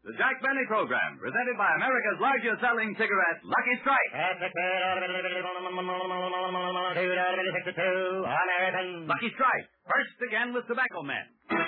The Jack Benny Program, presented by America's largest selling cigarette, Lucky Strike. Lucky Strike, first again with tobacco men.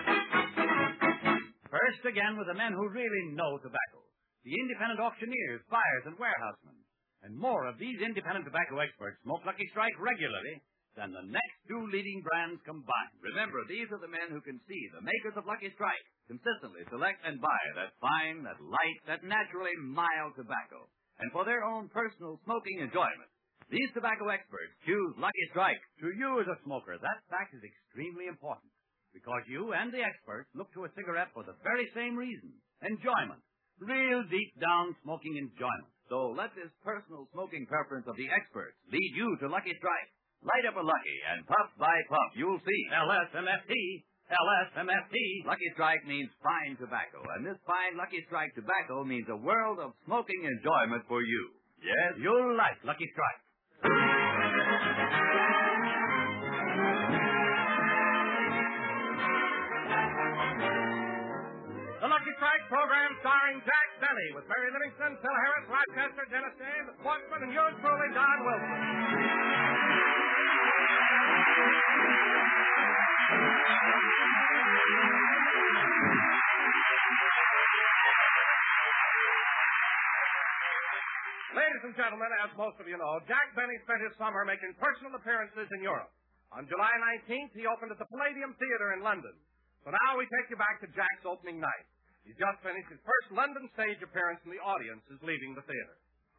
First again with the men who really know tobacco. The independent auctioneers, buyers, and warehousemen. And more of these independent tobacco experts smoke Lucky Strike regularly than the next two leading brands combined. Remember, these are the men who can see, the makers of Lucky Strike, consistently select and buy that fine, that light, that naturally mild tobacco. And for their own personal smoking enjoyment, these tobacco experts choose Lucky Strike. To you as a smoker, that fact is extremely important. Because you and the experts look to a cigarette for the very same reason. Enjoyment. Real deep down smoking enjoyment. So let this personal smoking preference of the experts lead you to Lucky Strike. Light up a Lucky, and puff by puff, you'll see LSMFT. LSMFT. Lucky Strike means fine tobacco, and this fine Lucky Strike tobacco means a world of smoking enjoyment for you. Yes, you'll like Lucky Strike. The Lucky Strike program starring Jack Benny with Mary Livingston, Phil Harris, Rochester, Dennis Day, the Sportsman, and yours truly, Don Wilson. Ladies and gentlemen, as most of you know, Jack Benny spent his summer making personal appearances in Europe. On July 19th, he opened at the Palladium Theatre in London. So now we take you back to Jack's opening night. He's just finished his first London stage appearance, and the audience is leaving the theater.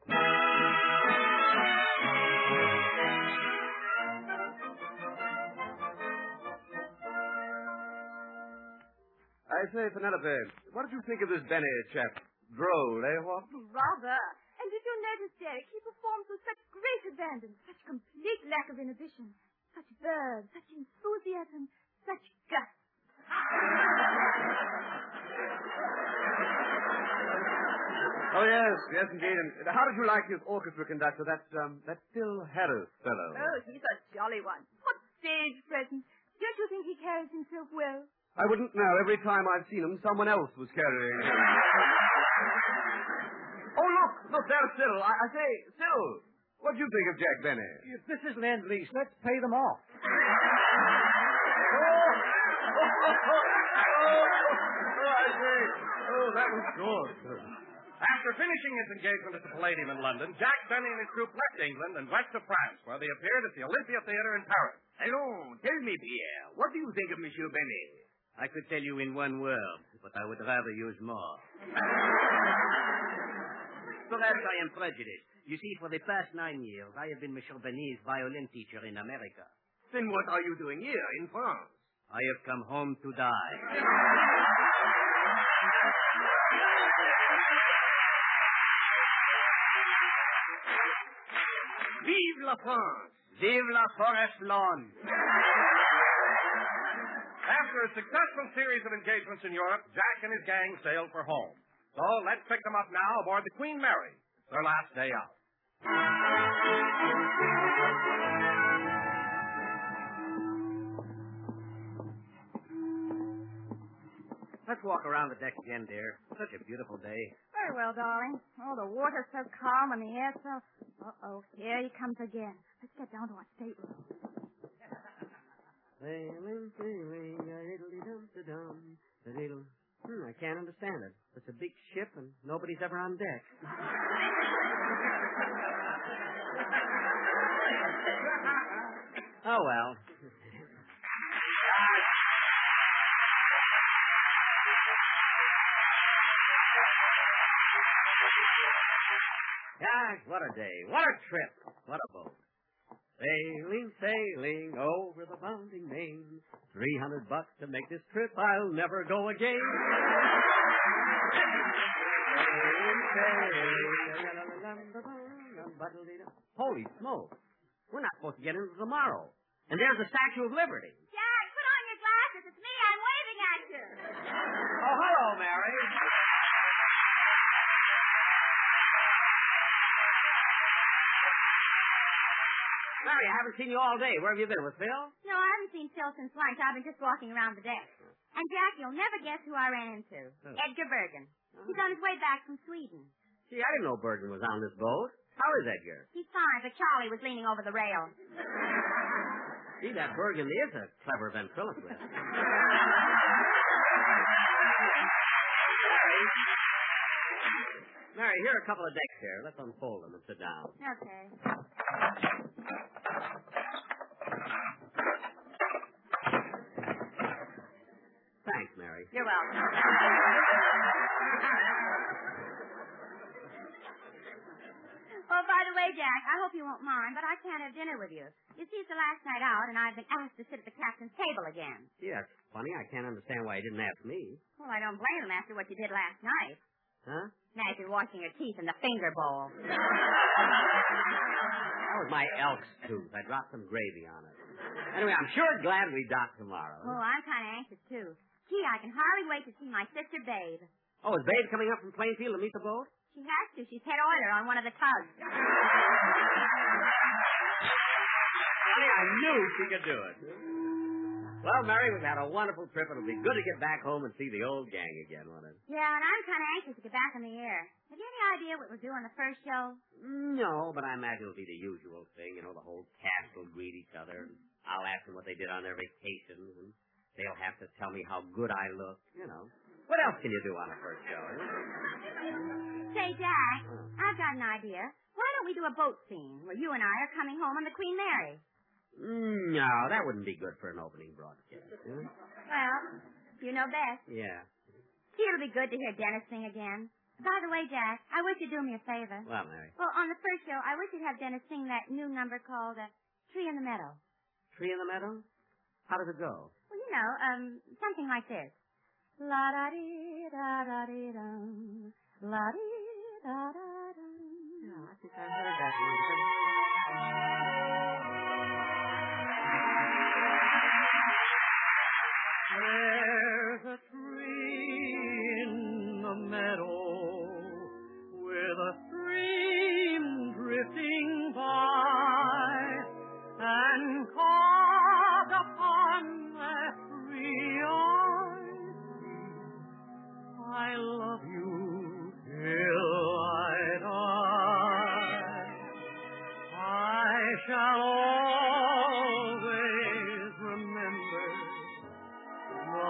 I say, Penelope, what did you think of this Benny chap? Droll, eh, what? Rather. And did you notice, Derek, he performs with such great abandon, such complete lack of inhibition, such verve, such enthusiasm, such guts. Oh, yes, indeed. And how did you like his orchestra conductor, that Phil Harris fellow? Oh, he's a jolly one. What stage presence. Don't you think he carries himself well? I wouldn't know. Every time I've seen him, someone else was carrying him. Oh, look, there's Cyril. I say, Cyril, what do you think of Jack Benny? If this is Lend-Lease, let's pay them off. I say. Oh, that was good. After finishing his engagement at the Palladium in London, Jack Benny and his group left England and west of France, where they appeared at the Olympia Theatre in Paris. Allons, tell me, Pierre, what do you think of Monsieur Benny? I could tell you in one word, but I would rather use more. Perhaps I am prejudiced. You see, for the past 9 years, I have been Monsieur Benny's violin teacher in America. Then what are you doing here in France? I have come home to die. Vive la France! Vive la forest lawn! After a successful series of engagements in Europe, Jack and his gang sailed for home. So let's pick them up now aboard the Queen Mary, their last day out. Let's walk around the deck again, dear. Such a beautiful day. Very well, darling. Oh, the water's so calm and the air so... Uh-oh, here he comes again. Let's get down to our stateroom. Sailing, sailing, a-diddly-dum-da-dum, a-diddle. I can't understand it. It's a big ship and nobody's ever on deck. Oh, well. Gosh, what a day. What a trip. What a boat. Sailing, sailing over the bounding main. $300 to make this trip. I'll never go again. Holy smoke. We're not supposed to get into tomorrow. And there's the Statue of Liberty. Jack, put on your glasses. It's me. I'm waving at you. Oh, hello, Mary. Mary, I haven't seen you all day. Where have you been, with Phil? No, I haven't seen Phil since lunch. I've been just walking around the deck. And, Jack, you'll never guess who I ran into. Edgar Bergen. He's on his way back from Sweden. Gee, I didn't know Bergen was on this boat. How is Edgar? He's fine, but Charlie was leaning over the rail. Gee, that Bergen is a clever ventriloquist. Mary, here are a couple of decks here. Let's unfold them and sit down. Okay. Thanks, Mary. You're welcome. Oh, by the way, Jack, I hope you won't mind, but I can't have dinner with you. You see, it's the last night out, and I've been asked to sit at the captain's table again. Gee, that's funny. I can't understand why you didn't ask me. Well, I don't blame him after what you did last night. Huh? Now you're washing your teeth in the finger bowl. That was my elk's tooth. I dropped some gravy on it. Anyway, I'm sure glad we dock tomorrow. Oh, I'm kind of anxious, too. Gee, I can hardly wait to see my sister Babe. Oh, is Babe coming up from Plainfield to meet the boat? She has to. She's head oiler on one of the tugs. I knew she could do it. Well, Mary, we've had a wonderful trip. It'll be good to get back home and see the old gang again, won't it? Yeah, and I'm kind of anxious to get back in the air. Have you any idea what we'll do on the first show? No, but I imagine it'll be the usual thing. You know, the whole cast will greet each other. And I'll ask them what they did on their vacations, and they'll have to tell me how good I look, you know. What else can you do on the first show? Say, Jack, I've got an idea. Why don't we do a boat scene where you and I are coming home on the Queen Mary? No, that wouldn't be good for an opening broadcast. Huh? Well, you know best. Yeah. See, it'll be good to hear Dennis sing again. By the way, Jack, I wish you'd do me a favor. Well, Mary. Well, on the first show, I wish you'd have Dennis sing that new number called Tree in the Meadow. Tree in the Meadow? How does it go? Well, you know, something like this. La-da-dee-da-da-dee-dum. La-dee-da-da-dum. Yeah, I think I heard that one. There's a tree in the meadow with a stream drifting by, and carved upon that tree I love you till I die. I shall always remember the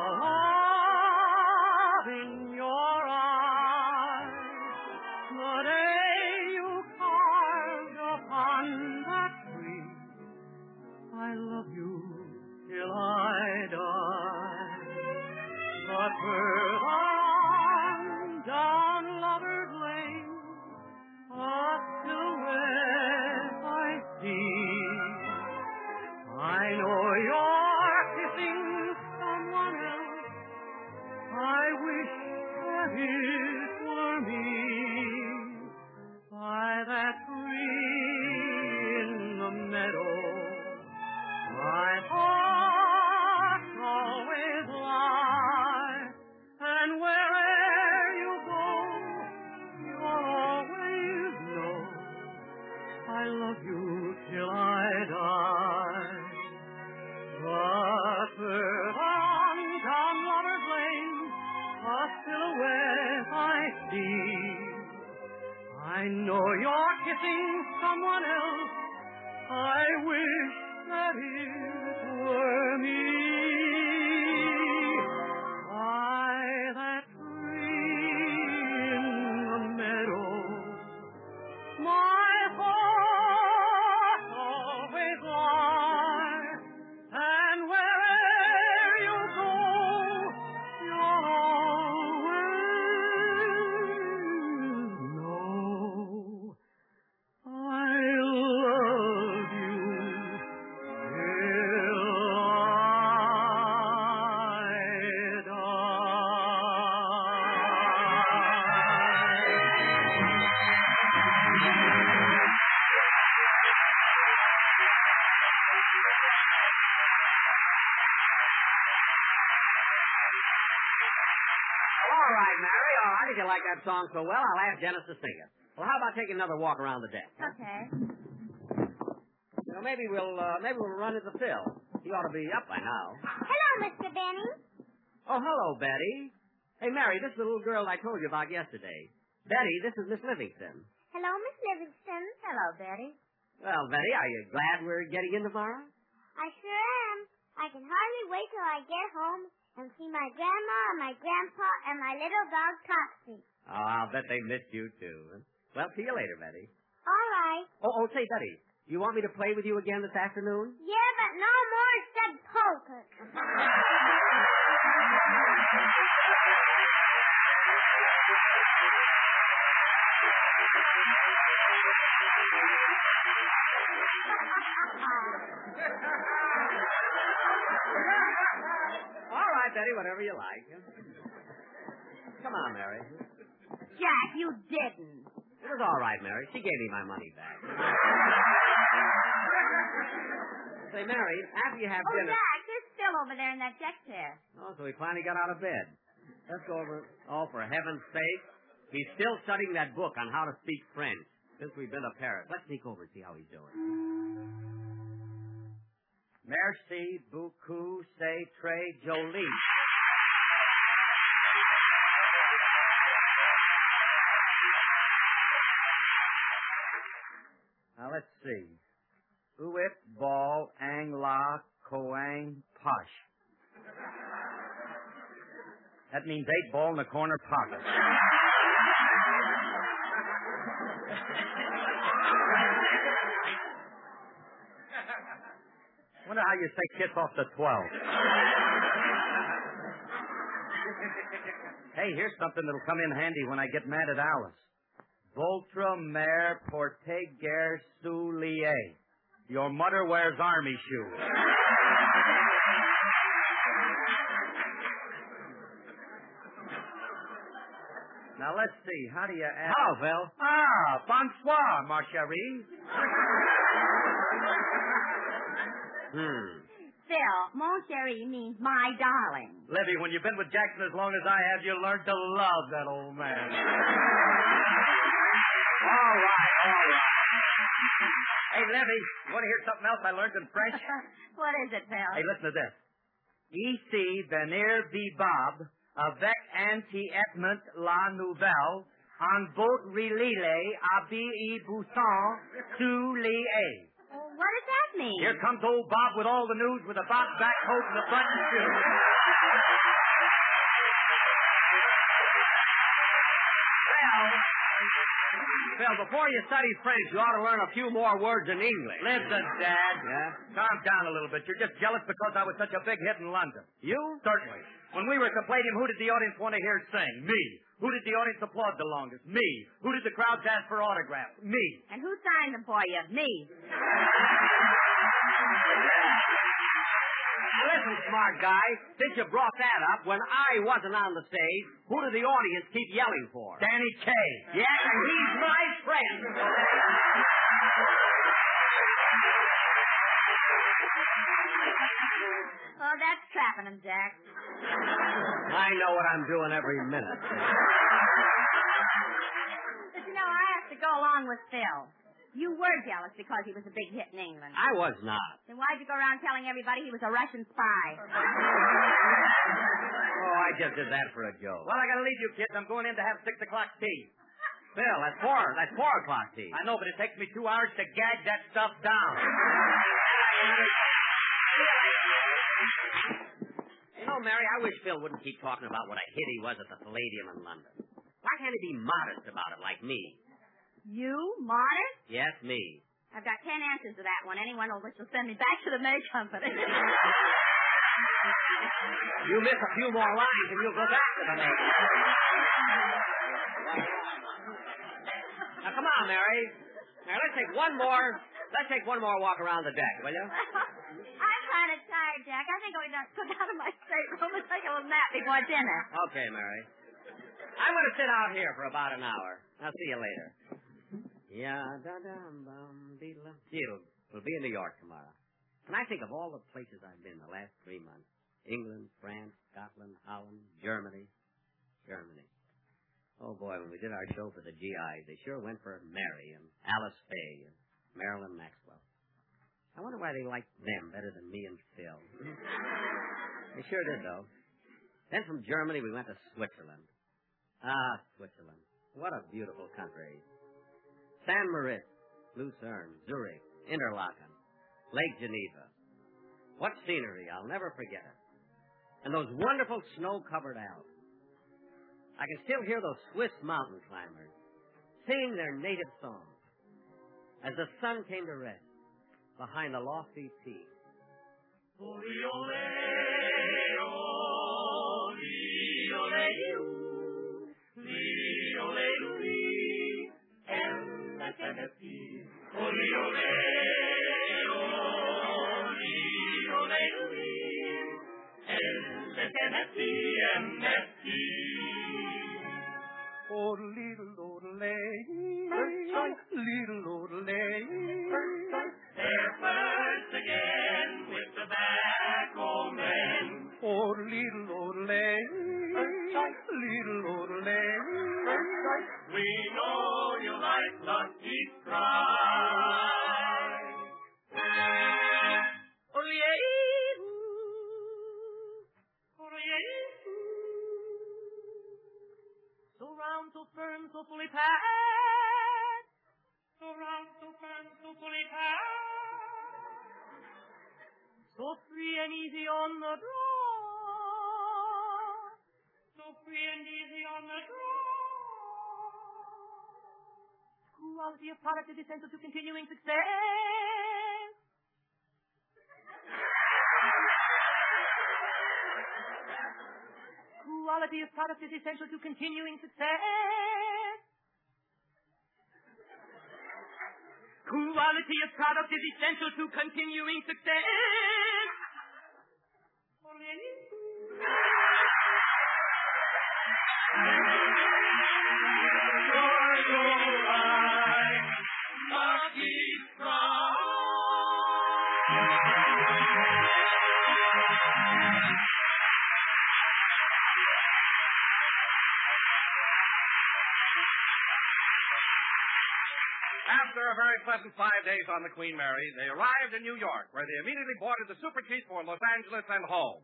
love in your eyes, the day you carved upon that tree. I love you till I die. But further on down Lover's Lane, a silhouette I see. I know you're kissing someone else. I wish that it were me. By that tree in the meadow, my heart always lies. And wherever you go, you'll always know I love you till I die. But further on down Lover's Lane, a silhouette I see. I know you're kissing someone else. I wish that it were me. By that tree in the meadow, my heart always lies. And wherever you go, you'll always know I love you till I All right, Mary. All right. If you like that song so well, I'll ask Dennis to sing it. Well, how about taking another walk around the deck? Okay. maybe we'll run into Phil. He ought to be up by now. Hello, Mr. Benny. Oh, hello, Betty. Hey, Mary, this is the little girl I told you about yesterday. Betty, this is Miss Livingston. Hello, Miss Livingston. Hello, Betty. Well, Betty, are you glad we're getting in tomorrow? I sure am. I can hardly wait till I get home and see my grandma and my grandpa and my little dog, Topsy. Oh, I'll bet they missed you, too. Well, see you later, Betty. All right. Oh, say, Betty, you want me to play with you again this afternoon? Yeah, but no more stud poker. All right, Betty, whatever you like. Come on, Mary. Jack, you didn't. It was all right, Mary. She gave me my money back. Say, Mary, after you have dinner... Jack, there's Phil over there in that deck chair. Oh, so he finally got out of bed. Let's go over... Oh, for heaven's sake. He's still studying that book on how to speak French since we've been to Paris. Let's sneak over and see how he's doing. Merci beaucoup, c'est très joli. Now, let's see. Uit, ball, ang, la, koang, posh. That means 8 ball in the corner pocket. Wonder how you say kiss off the 12. Hey, here's something that'll come in handy when I get mad at Alice. Votre mère porte guerre souliers. Your mother wears army shoes. Now, let's see. How do you ask... Hello, Phil. Ah, bonsoir, ma chérie. Phil, mon chéri means my darling. Libby, when you've been with Jackson as long as I have, you learned to love that old man. All right. Hey, Libby, you want to hear something else I learned in French? What is it, Phil? Hey, listen to this. Ici venir bebab avec anti-etment la nouvelle en votre relais habillé bousson sous les haies. What does that mean? Here comes old Bob with all the news with a box back coat and the button shoes. Phil, before you study French, you ought to learn a few more words in English. Listen, Dad. Yeah? Calm down a little bit. You're just jealous because I was such a big hit in London. You? Certainly. When we were at the Palladium, who did the audience want to hear sing? Me. Who did the audience applaud the longest? Me. Who did the crowds ask for autographs? Me. And who signed them for you? Me. Listen, smart guy, since you brought that up, when I wasn't on the stage, who did the audience keep yelling for? Danny Kaye. Yes, and he's my friend. Oh, that's trapping him, Jack. I know what I'm doing every minute. But you know, I have to go along with Phil. You were jealous because he was a big hit in England. I was not. Then why'd you go around telling everybody he was a Russian spy? Oh, I just did that for a joke. Well, I gotta leave you kids. I'm going in to have 6 o'clock tea. Phil, that's 4 o'clock tea. I know, but it takes me 2 hours to gag that stuff down. You know, Mary, I wish Phil wouldn't keep talking about what a hit he was at the Palladium in London. Why can't he be modest about it like me? You? Modest? Yes, me. I've got 10 answers to that one. Anyone which will send me back to the May Company. You miss a few more lines and you'll go back to the May. Now, come on, Mary. Now, let's take one more walk around the deck, will you? I'm kind of tired, Jack. I think I'm going to go down to my stateroom and take a little nap before dinner. Okay, Mary. I'm going to sit out here for about an hour. I'll see you later. We'll be in New York tomorrow. And I think of all the places I've been the last 3 months. England, France, Scotland, Holland, Germany. Oh, boy, when we did our show for the GIs, they sure went for Mary and Alice Faye and Marilyn Maxwell. I wonder why they liked them better than me and Phil. They sure did, though. Then from Germany, we went to Switzerland. Ah, Switzerland. What a beautiful country. San Moritz, Lucerne, Zurich, Interlaken, Lake Geneva. What scenery. I'll never forget it. And those wonderful snow-covered Alps. I can still hear those Swiss mountain climbers singing their native songs as the sun came to rest behind the lofty peak. Oh, little old lady, little old lady, they're first again with tobacco men. oh, little old lady, little old lady, We know you like Lucky Strike. So round, so firm, so fully packed. So round, so firm, so fully packed. So free and easy on the draw. So free and easy on the draw. Quality of product is essential to continuing success. Quality of product is essential to continuing success. Quality of product is essential to continuing success. Lucky Strike. After a very pleasant 5 days on the Queen Mary, they arrived in New York, where they immediately boarded the Super Chief for Los Angeles and home.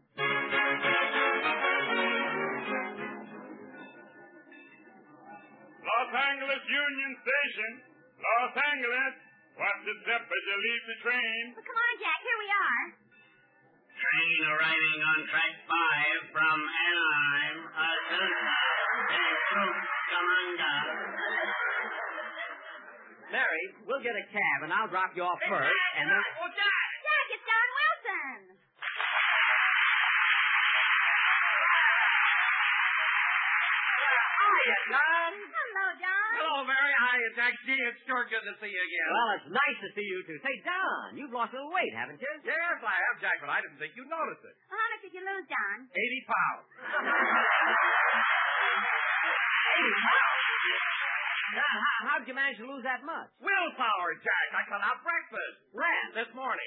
Los Angeles Union Station. Los Angeles. What's the step as you leave the train? Well, come on, Jack. Here we are. Train arriving on track 5 from Anaheim, Azusa, and Cucamonga. Mary, we'll get a cab, and I'll drop you off first, and then... Oh, Jack! Jack, it's Don Wilson. Hiya, John. Hello, John. Hello, Mary. Hiya, Jack. Gee, it's sure good to see you again. Well, it's nice to see you, too. Say, Don, you've lost a little weight, haven't you? Yes, I have, Jack, but I didn't think you'd notice it. How much did you lose, John? 80 pounds. How'd you manage to lose that much? Willpower, Jack. I cut out breakfast. When? This morning.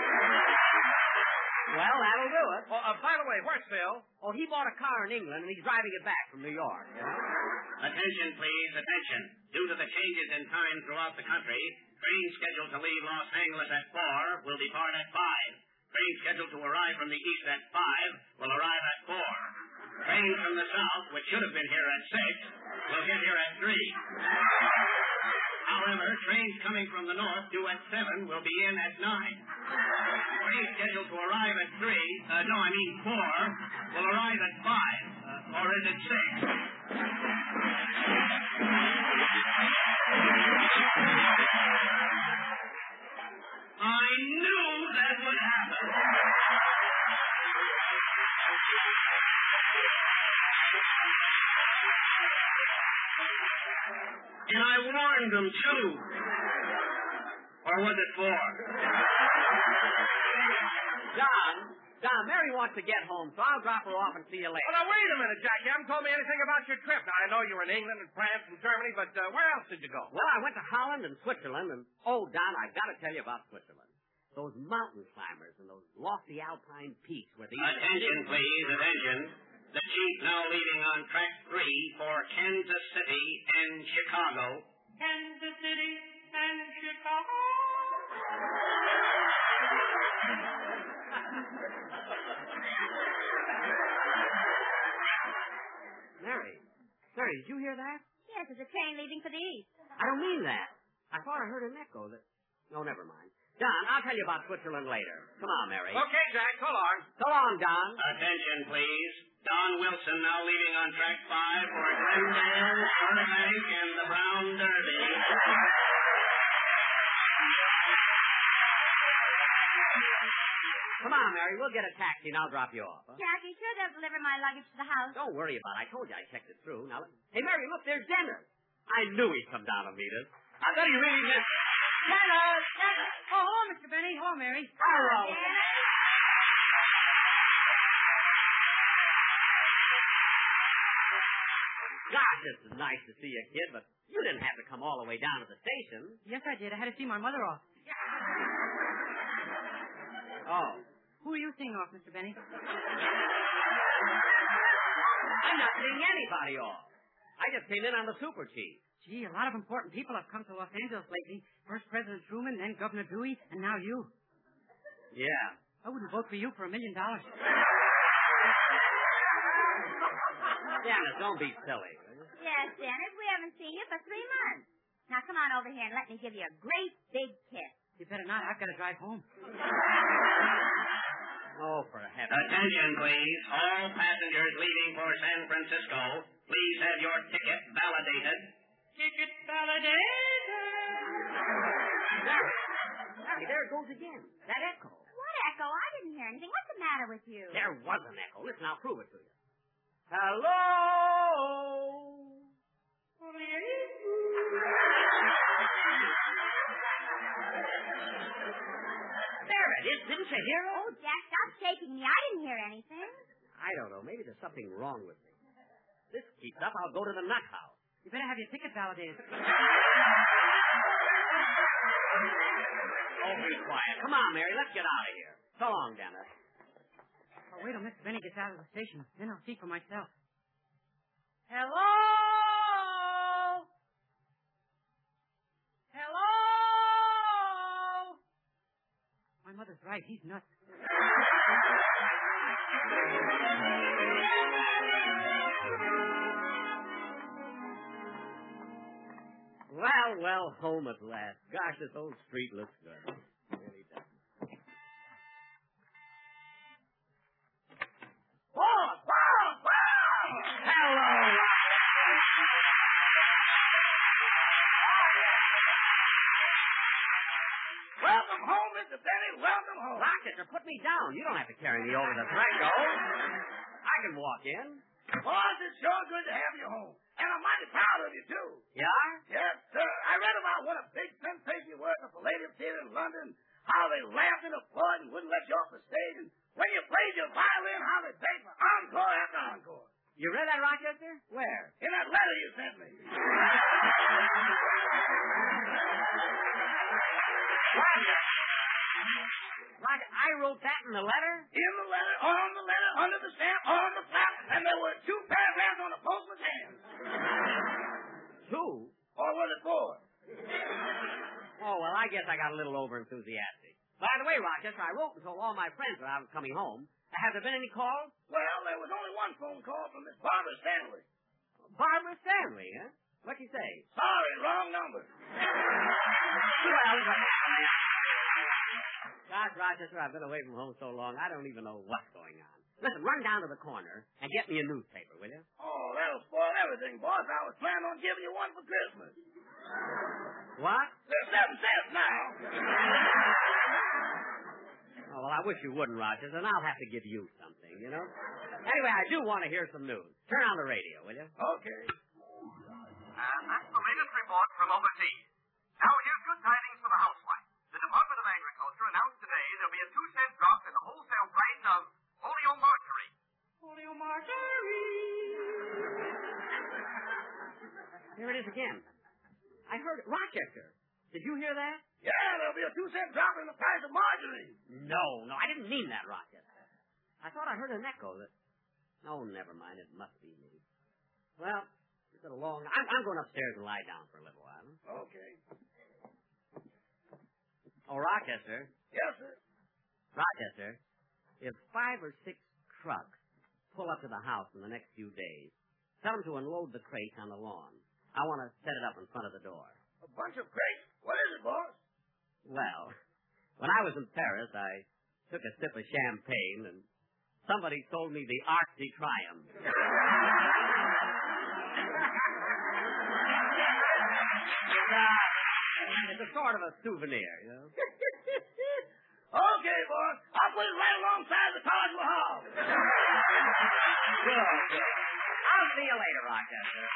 Well, that'll do it. Oh, by the way, where's Phil? Oh, he bought a car in England, and he's driving it back from New York. Attention, please, attention. Due to the changes in time throughout the country, trains scheduled to leave Los Angeles at 4 will depart at 5. Trains scheduled to arrive from the east at 5 will arrive at 4. Trains from the south, which should have been here at 6, will get here at 3. However, trains coming from the north due at 7 will be in at 9. Trains scheduled to arrive at 4 will arrive at 5. Or is it 6? I knew that would happen. And I warned them, too. Or was it 4? John, Mary wants to get home, so I'll drop her off and see you later. Well, now, wait a minute, Jack. You haven't told me anything about your trip. Now, I know you were in England and France and Germany, but where else did you go? Well, I went to Holland and Switzerland, and, oh, Don, I've got to tell you about Switzerland. Those mountain climbers and those lofty alpine peaks where they... Attention, please, attention. The chief now leaving on track 3 for Kansas City and Chicago. Kansas City and Chicago. Mary, did you hear that? Yes, there's a train leaving for the east. I don't mean that. I thought I heard an echo that... No, never mind. Don, I'll tell you about Switzerland later. Come on, Mary. Okay, Jack, so long. So long, Don. Attention, please. Don Wilson now leaving on track 5 for Glendale, Burbank, and the Brown Derby. Come on, Mary. We'll get a taxi and I'll drop you off. Huh? Jack, you sure they'll deliver my luggage to the house? Don't worry about it. I told you I checked it through. Now, hey, Mary, look, there's Dennis. I knew he'd come down to meet us. I thought he really meant... Dennis! Oh, hello, Mr. Benny. Hello, Mary. Hello. Gosh, it's nice to see you, kid, but you didn't have to come all the way down to the station. Yes, I did. I had to see my mother off. Oh. Who are you seeing off, Mr. Benny? I'm not seeing anybody off. I just came in on the Super Chief. Gee, a lot of important people have come to Los Angeles lately. First President Truman, then Governor Dewey, and now you. Yeah. I wouldn't vote for you for $1 million. Dennis, don't be silly. Yes, Dennis, we haven't seen you for 3 months. Now, come on over here and let me give you a great big kiss. You better not. I've got to drive home. Oh, for heaven's sake. Attention, please. All passengers leaving for San Francisco, please have your ticket validated. Ticket validated. Mary, there it goes again. That echo. What echo? I didn't hear anything. What's the matter with you? There was an echo. Listen, I'll prove it to you. Hello? There it is. Didn't you hear it? Oh, Jack, stop shaking me. I didn't hear anything. I don't know. Maybe there's something wrong with me. If this keeps up, I'll go to the nut house. You better have your ticket validated. Oh, be quiet. Come on, Mary. Let's get out of here. So long, Dennis. I'll wait till Mr. Benny gets out of the station. Then I'll see for myself. Hello? Hello? My mother's right. He's nuts. Well, home at last. Gosh, this old street looks good. It really does. Whoa! Hello! Welcome home, Mr. Benny. Welcome home. Rochester, put me down. You don't have to carry me over the threshold. I can walk in. Boss, it's sure good to have you home. And I'm mighty proud of you, too. You are? Yes, sir. I read about what a big sensation you were at the Palladium Theater in London, how they laughed and applauded and wouldn't let you off the stage, and when you played your violin, how they begged for encore after encore. You read that, Rochester? Where? In that letter you sent me. Rochester, I wrote that in the letter? In the letter, on the letter, under the stamp, on the flap, and there were 2 paragraphs on the postman's hands. 2? Or was it 4? Oh, well, I guess I got a little over-enthusiastic. By the way, Rochester, I wrote and told all my friends that I was coming home. Have there been any calls? Well, there was only one phone call from Miss Barbara Stanley. Barbara Stanley, huh? What'd she say? Sorry, wrong number. Well, gosh, Rochester, I've been away from home so long, I don't even know what's going on. Listen, run down to the corner and get me a newspaper, will you? Oh, that'll spoil everything, boss. I was planning on giving you one for Christmas. What? They're 7 cents now. Oh, well, I wish you wouldn't, Rochester, and I'll have to give you something, you know? Anyway, I do want to hear some news. Turn on the radio, will you? Okay. And that's the latest report from overseas. Now here's good tidings for the housewife. The Department of Agriculture announced today there'll be a 2-cent drop in the wholesale price of Oleo margarine. Oleo margarine. Here it is again. I heard it. Rochester, did you hear that? Yeah, there'll be a 2-cent drop in the price of margarine. No, I didn't mean that, Rochester. I thought I heard an echo that... Oh, never mind. It must be me. Well, it's been a long... I'm going upstairs and lie down for a little while. Huh? Okay. Oh, Rochester. Yes, sir. Rochester, if 5 or 6 trucks pull up to the house in the next few days, tell them to unload the crates on the lawn. I want to set it up in front of the door. A bunch of crates? What is it, boss? Well, when I was in Paris, I took a sip of champagne, and somebody sold me the Arc de Triomphe. It's a sort of a souvenir, you know. Okay, boss. I'll put it right alongside the Taj Mahal. Good. I'll see you later, Rochester.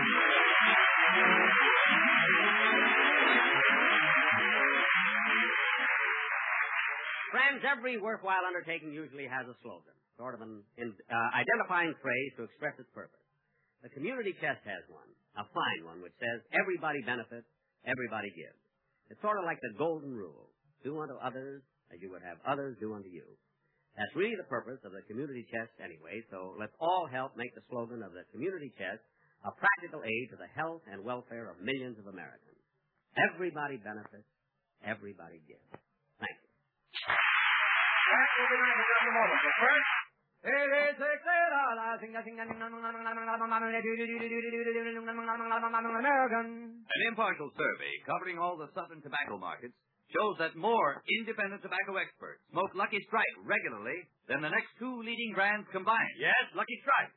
Friends, every worthwhile undertaking usually has a slogan, sort of an identifying phrase to express its purpose. The community chest has one, a fine one, which says, everybody benefits, everybody gives. It's sort of like the golden rule. Do unto others as you would have others do unto you. That's really the purpose of the community chest anyway, so let's all help make the slogan of the community chest a practical aid to the health and welfare of millions of Americans. Everybody benefits, everybody gives. Thank you. That will be in just a moment, but first, An impartial survey covering all the southern tobacco markets shows that more independent tobacco experts smoke Lucky Strike regularly than the next 2 leading brands combined. Yes, Lucky Strike.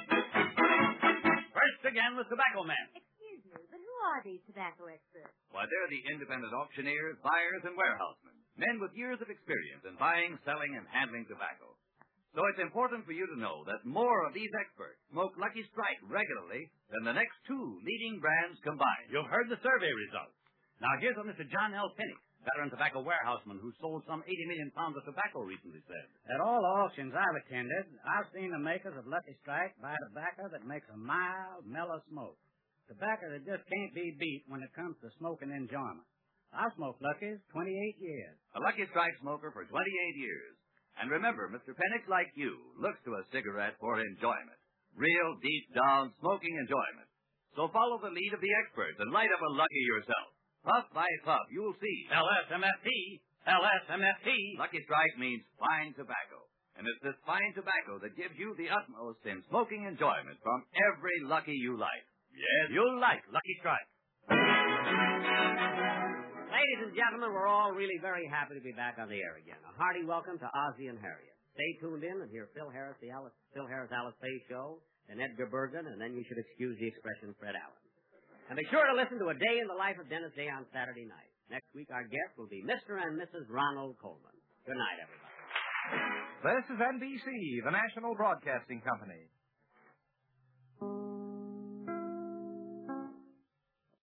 First again, the tobacco men. Excuse me, but who are these tobacco experts? Why, they're the independent auctioneers, buyers, and warehousemen. Men with years of experience in buying, selling, and handling tobacco. So it's important for you to know that more of these experts smoke Lucky Strike regularly than the next 2 leading brands combined. You've heard the survey results. Now, here's what Mr. John L. Pinnick, veteran tobacco warehouseman who sold some 80 million pounds of tobacco recently, said. At all the auctions I've attended, I've seen the makers of Lucky Strike buy tobacco that makes a mild, mellow smoke. Tobacco that just can't be beat when it comes to smoking enjoyment. I've smoked Lucky's 28 years. A Lucky Strike smoker for 28 years. And remember, Mr. Pennick, like you, looks to a cigarette for enjoyment. Real, deep-down smoking enjoyment. So follow the lead of the experts and light up a Lucky yourself. Puff by puff, you'll see. LSMFT. LSMFT. Lucky Strike means fine tobacco. And it's this fine tobacco that gives you the utmost in smoking enjoyment from every Lucky you light. Yes, you'll like Lucky Strike. Ladies and gentlemen, we're all really very happy to be back on the air again. A hearty welcome to Ozzie and Harriet. Stay tuned in and hear Phil Harris Alice Faye Show, and Edgar Bergen, and then you should excuse the expression Fred Allen. And be sure to listen to A Day in the Life of Dennis Day on Saturday night. Next week, our guest will be Mr. and Mrs. Ronald Coleman. Good night, everybody. This is NBC, the National Broadcasting Company.